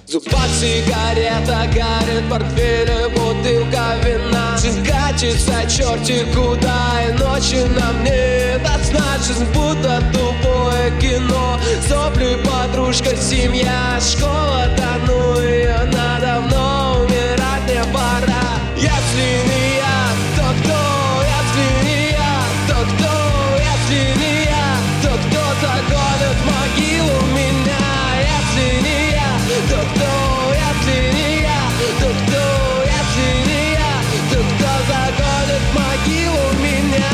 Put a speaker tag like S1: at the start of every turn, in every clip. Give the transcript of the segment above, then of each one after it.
S1: В зубах сигарета, горит портфель, бутылка вина. Жизнь катится черти куда, и ночи нам не до сна. Жизнь будто тупое кино, сопли, подружка, семья, школа, да ну ее на давно, умирать не пора. Если не я, то кто? Если не я, то кто? Если не я, то кто загонит в могилу меня? Если не я, то кто? Если не я, то кто? Если не я, то кто загонит в могилу меня?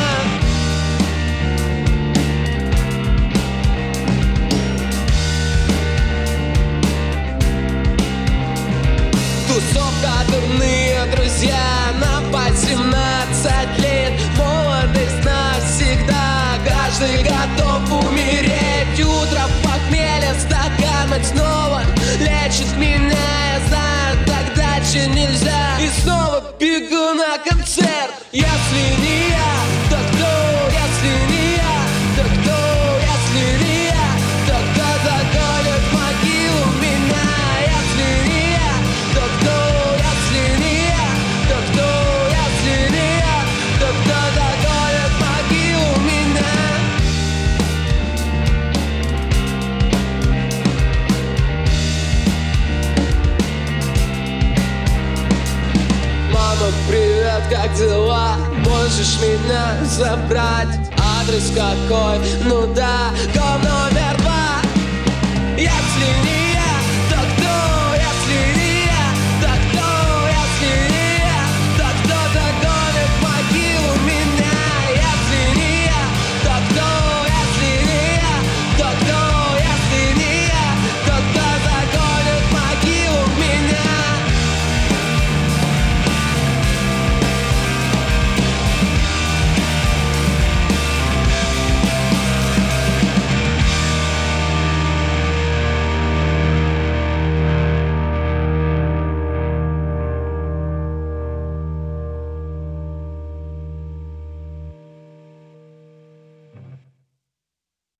S1: Тусовка, дурные друзья, нам по 17 лет. Молодость навсегда, каждый готов умереть. Утро похмелья, стакан мать снова лечит меня. Я знаю, так дальше нельзя, и снова бегу на концерт. Если не я, то кто? Если не я, то кто? Если не я, то кто загонит в могилу меня? Если не я, то кто? Если не я, то кто? Если не я, то кто загонит в могилу меня? Мама, привет, как дела? Можешь меня забрать? Адрес какой? Ну да, дом номер 2. Если не